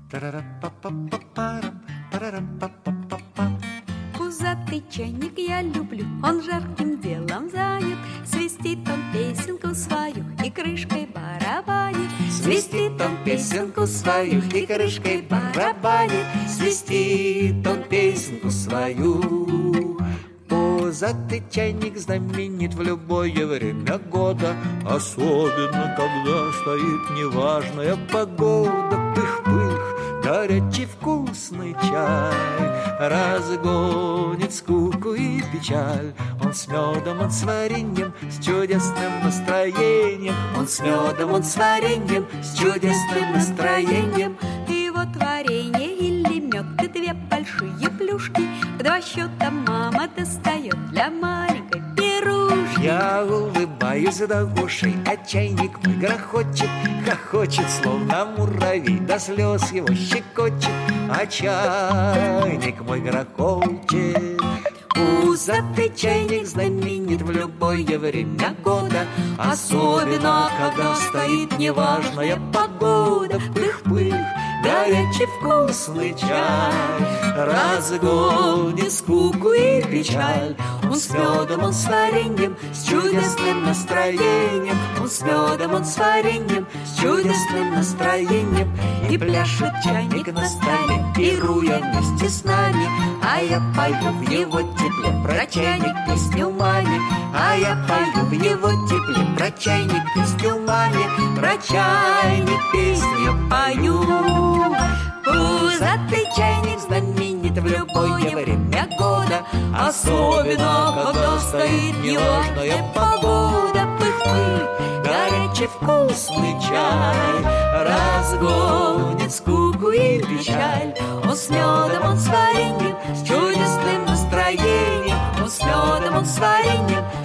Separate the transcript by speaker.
Speaker 1: Тара-ра-па-па-па-парам, парарам-па-па-па-па.
Speaker 2: Пузатый чайник я люблю, он жарким делом занят. Свистит он песенку свою и крышкой барабанит.
Speaker 1: Свистит он песенку свою и крышкой барабанит. Свистит он песенку свою. Пузатый чайник знаменит в любое время года, особенно когда стоит неважная погода. Пых-пых, горячий вкусный чай разгонит скуку и печаль. Он с медом, он с вареньем, с чудесным настроением. Он с медом, он с вареньем, с чудесным настроением.
Speaker 2: И вот варенье или мед, и две большие плюшки. В два счета мама достает для маленькой пирушки.
Speaker 1: Я улыбаюсь до ушей, а чайник мой грохочет, хохочет, словно муравей, до слез его щекочет, а чайник мой грохочет. Пузатый чайник знаменит в любое время года, особенно когда стоит неважная погода. Пых-пых, горячий вкусный чай разгонит скуку и печаль. Он с медом, он с вареньем, с чудесным настроением. Он с медом, он с вареньем, с чудесным настроением. И пляшет чайник на столе, пируя вместе с нами. А я пою в его тепле про чайник песню маме. А я пою в его тепле про чайник песню маме. Про чайник песню пою. Пузатый чайник знаменит в любое время года, особенно когда стоит неважная погода. Пых-пых, горячий вкусный чай разгонит скуку и печаль. Он с медом, он с вареньем, с чудесным настроением. Он с медом, он с вареньем,